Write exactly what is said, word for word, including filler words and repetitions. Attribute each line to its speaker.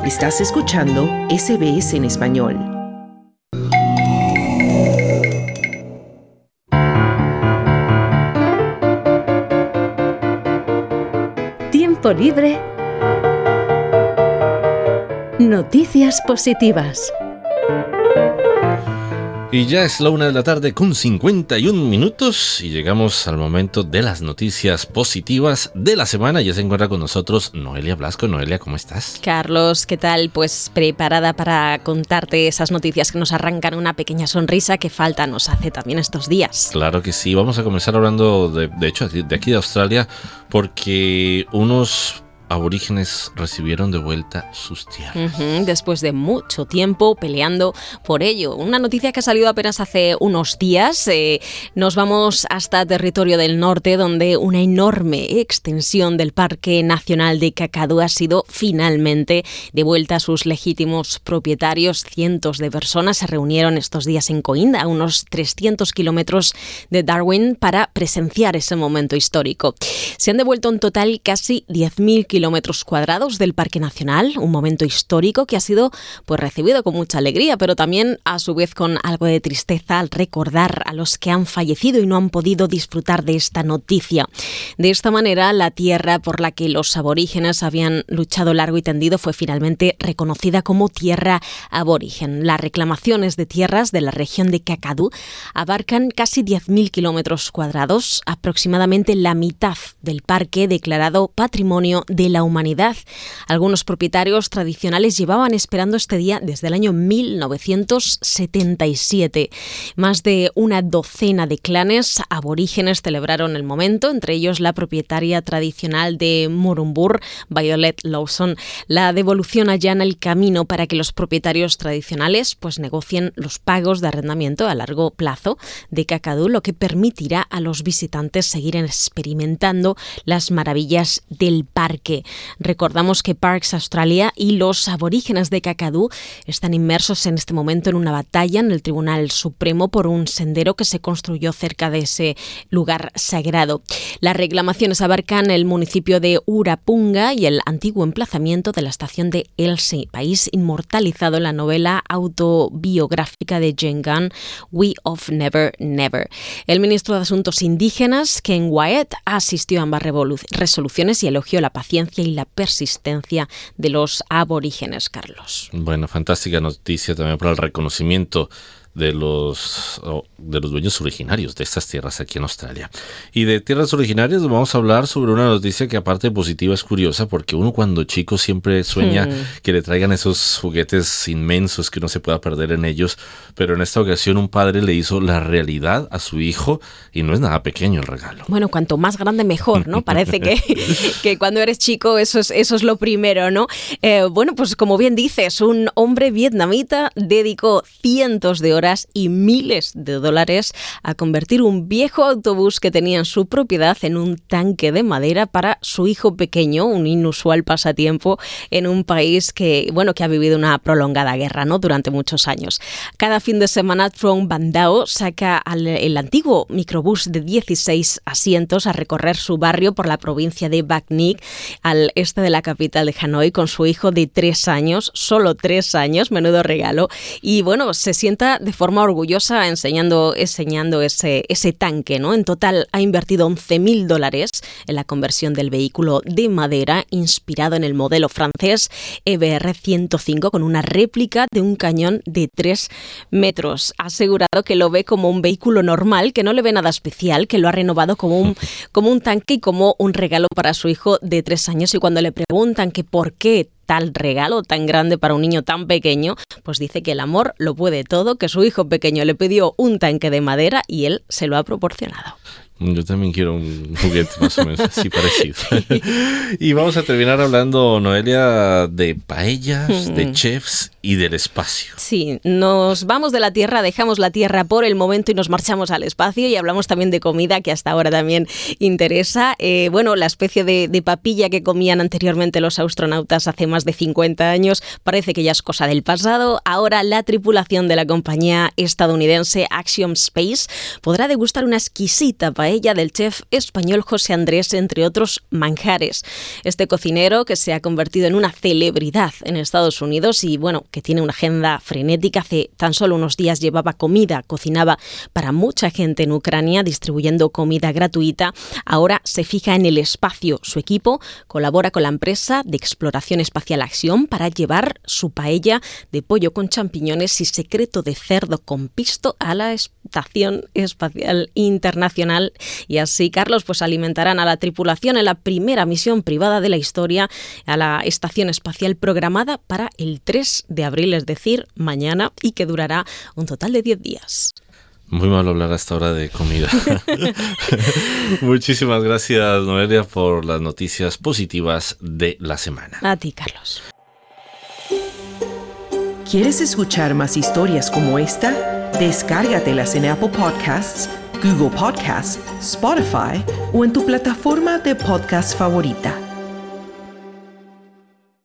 Speaker 1: Estás escuchando S B S en español.
Speaker 2: Tiempo libre. Noticias positivas.
Speaker 3: Y ya es la una de la tarde con cincuenta y un minutos y llegamos al momento de las noticias positivas de la semana. Ya se encuentra con nosotros Noelia Blasco. Noelia, ¿cómo estás?
Speaker 4: Carlos, ¿qué tal? Pues preparada para contarte esas noticias que nos arrancan una pequeña sonrisa que falta nos hace también estos días.
Speaker 3: Claro que sí. Vamos a comenzar hablando, de, de hecho, de aquí de Australia, porque unos aborígenes recibieron de vuelta sus tierras.
Speaker 4: Uh-huh, después de mucho tiempo peleando por ello. Una noticia que ha salido apenas hace unos días. Eh, nos vamos hasta territorio del norte, donde una enorme extensión del Parque Nacional de Kakadu ha sido finalmente devuelta a sus legítimos propietarios. Cientos de personas se reunieron estos días en Coimbra, a unos trescientos kilómetros de Darwin, para presenciar ese momento histórico. Se han devuelto en total casi diez mil kilómetros cuadrados del Parque Nacional, un momento histórico que ha sido pues recibido con mucha alegría, pero también a su vez con algo de tristeza al recordar a los que han fallecido y no han podido disfrutar de esta noticia. De esta manera, la tierra por la que los aborígenes habían luchado largo y tendido fue finalmente reconocida como tierra aborigen. Las reclamaciones de tierras de la región de Kakadu abarcan casi diez mil kilómetros cuadrados, aproximadamente la mitad del parque declarado Patrimonio de la Humanidad. Algunos propietarios tradicionales llevaban esperando este día desde el año mil novecientos setenta y siete. Más de una docena de clanes aborígenes celebraron el momento, entre ellos la propietaria tradicional de Murumbur, Violet Lawson. La devolución allana el camino para que los propietarios tradicionales pues negocien los pagos de arrendamiento a largo plazo de Kakadu, lo que permitirá a los visitantes seguir experimentando las maravillas del parque. Recordamos que Parks Australia y los aborígenes de Kakadu están inmersos en este momento en una batalla en el Tribunal Supremo por un sendero que se construyó cerca de ese lugar sagrado. Las reclamaciones abarcan el municipio de Urapunga y el antiguo emplazamiento de la estación de Elsie, país inmortalizado en la novela autobiográfica de Jane Gunn, We of Never Never. El ministro de Asuntos Indígenas, Ken Wyatt, asistió a ambas revolu- resoluciones y elogió la paciencia y la persistencia de los aborígenes, Carlos.
Speaker 3: Bueno, fantástica noticia también para el reconocimiento de los, oh, de los dueños originarios de estas tierras aquí en Australia. Y de tierras originarias vamos a hablar sobre una noticia que, aparte de positiva, es curiosa, porque uno cuando chico siempre sueña hmm. que le traigan esos juguetes inmensos que no se pueda perder en ellos, pero en esta ocasión un padre le hizo la realidad a su hijo y no es nada pequeño el regalo.
Speaker 4: Bueno, cuanto más grande mejor, ¿no? Parece que, que cuando eres chico eso es, eso es lo primero, ¿no? Eh, bueno, pues como bien dices, un hombre vietnamita dedicó cientos de horas y miles de dólares a convertir un viejo autobús que tenía en su propiedad en un tanque de madera para su hijo pequeño, un inusual pasatiempo en un país que, bueno, que ha vivido una prolongada guerra, ¿no? Durante muchos años. Cada fin de semana, Trong Van Dao saca al, el antiguo microbús de dieciséis asientos a recorrer su barrio por la provincia de Bac Ninh, al este de la capital de Hanoi, con su hijo de tres años, solo tres años, menudo regalo. Y bueno, se sienta de forma orgullosa enseñando, enseñando ese, ese tanque, ¿no? En total ha invertido once mil dólares en la conversión del vehículo de madera inspirado en el modelo francés E B R ciento cinco con una réplica de un cañón de tres metros. Ha asegurado que lo ve como un vehículo normal, que no le ve nada especial, que lo ha renovado como un, como un tanque y como un regalo para su hijo de tres años. Y cuando le preguntan que por qué tal regalo tan grande para un niño tan pequeño, pues dice que el amor lo puede todo, que su hijo pequeño le pidió un tanque de madera y él se lo ha proporcionado.
Speaker 3: Yo también quiero un juguete más o menos así parecido. Y vamos a terminar hablando, Noelia, de paellas, de chefs y del espacio.
Speaker 4: Sí, nos vamos de la Tierra, dejamos la Tierra por el momento y nos marchamos al espacio y hablamos también de comida, que hasta ahora también interesa. Eh, bueno, la especie de, de papilla que comían anteriormente los astronautas hace más de cincuenta años parece que ya es cosa del pasado. Ahora la tripulación de la compañía estadounidense Axiom Space podrá degustar una exquisita paella paella del chef español José Andrés, entre otros manjares. Este cocinero, que se ha convertido en una celebridad en Estados Unidos y, bueno, que tiene una agenda frenética, hace tan solo unos días llevaba comida, cocinaba para mucha gente en Ucrania, distribuyendo comida gratuita. Ahora se fija en el espacio. Su equipo colabora con la empresa de exploración espacial Acción para llevar su paella de pollo con champiñones y secreto de cerdo con pisto a la Estación Espacial Internacional. Y así, Carlos, pues alimentarán a la tripulación en la primera misión privada de la historia a la Estación Espacial, programada para el tres de abril, es decir, mañana, y que durará un total de diez días.
Speaker 3: Muy mal hablar a esta hora de comida. Muchísimas gracias, Noelia, por las noticias positivas de la semana.
Speaker 4: A ti, Carlos.
Speaker 1: ¿Quieres escuchar más historias como esta? Descárgatelas en Apple Podcasts, Google Podcasts, Spotify o en tu plataforma de podcast favorita.